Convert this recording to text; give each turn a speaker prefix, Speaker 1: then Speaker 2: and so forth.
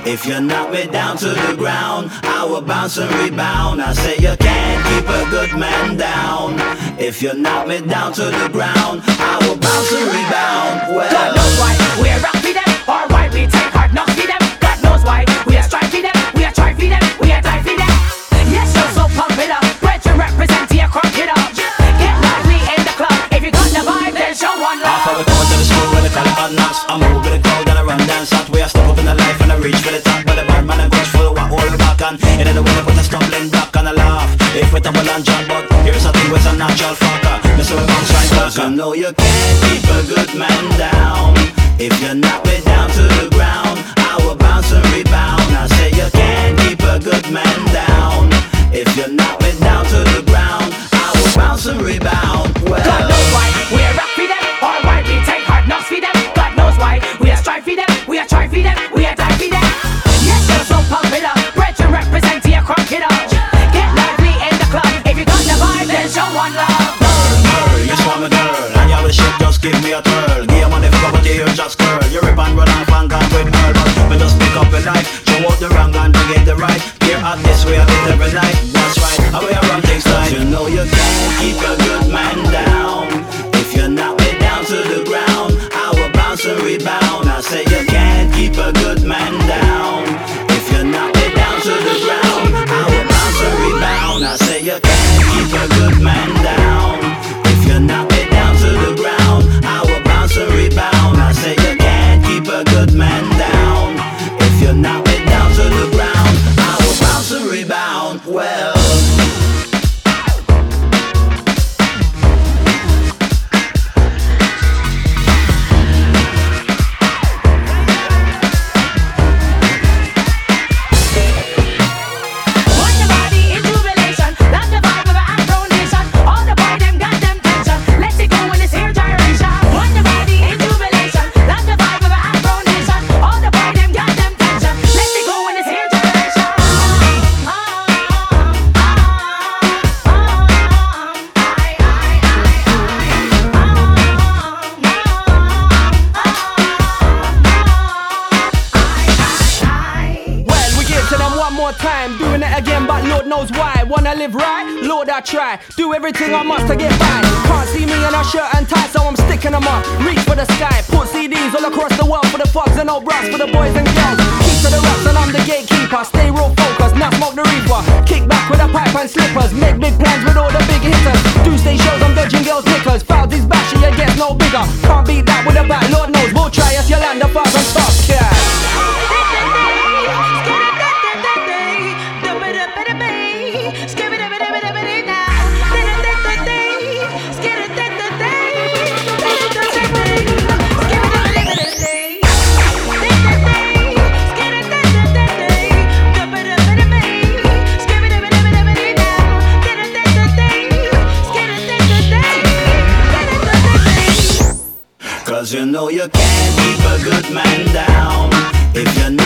Speaker 1: If you knock me down to the ground, I will bounce and rebound. I say you can't keep a good man down. If you knock me down to the ground, I will bounce and rebound. Well,
Speaker 2: God knows why we are rock for them, or why we take hard knocks for them. God knows why we are strive for them, we are try for them, we are die for them. Yes, you're so pump it up, bred to represent your crunk it up. Get lively in the club, if you got the vibe, then show one love.
Speaker 1: half of the come to the school when they call it hard knocks. I move with the crowd and I run dance out. We are step up in the life and I reach for the top. But the bad man and goes full of what all the back on. In the way they put a stumbling block and a laugh. If we tumble and jump, but here's a thing with a natural fucker. This will bounce right back. You know you can't keep a good man down. If you knock me down to the ground, I will bounce and rebound. I say you can't keep a good man down. If you knock me down to the ground, I will bounce and rebound. Well,
Speaker 2: God knows why we are rock for them, or why we take hard knocks for them. God knows why we are strive for them, we are try for them, we are die for them. Yes, you're so pump it up, bred to represent your crunk it up. Get lively in the club, if you got the vibe, then show one love.
Speaker 1: girl, you saw me girl, and you have the shit, just give me a twirl. Give your money for what you hear, just curl. You rip and run off and gone with girl, but we just pick up a knife, throw out the wrong and bring in the right. Here at this way, I get every night. That's right, how we run things like. You know you can't keep a good man down. If you knock me down to the ground, I will bounce and rebound. I say you can't keep a good man down. If you knock me down to the ground, I will bounce and rebound. I say you can't keep a good man down. If you knock me down to the ground, I will bounce and rebound. I say you can't keep a good man down. If you knock me down to the ground, I will bounce and rebound. Well,
Speaker 3: time, doing it again, but Lord knows why. Wanna live right? Lord, I try. Do everything I must to get by. Can't see me in a shirt and tie, so I'm sticking them up. Reach for the sky, put CDs all across the world for the thugs and old brass for the boys and girls. Keep to the raps and I'm the gatekeeper. Stay real focused, now smoke the reaper. Kick back with a pipe and slippers. Make big plans with all the big hitters. Do stay shows, I'm dodging girls' knickers. Fouls is bashy, it gets no bigger. Can't beat that with a bat, Lord knows. We'll try us, you'll land the fast and stop, yeah.
Speaker 1: Cause you know you can't keep a good man down. If you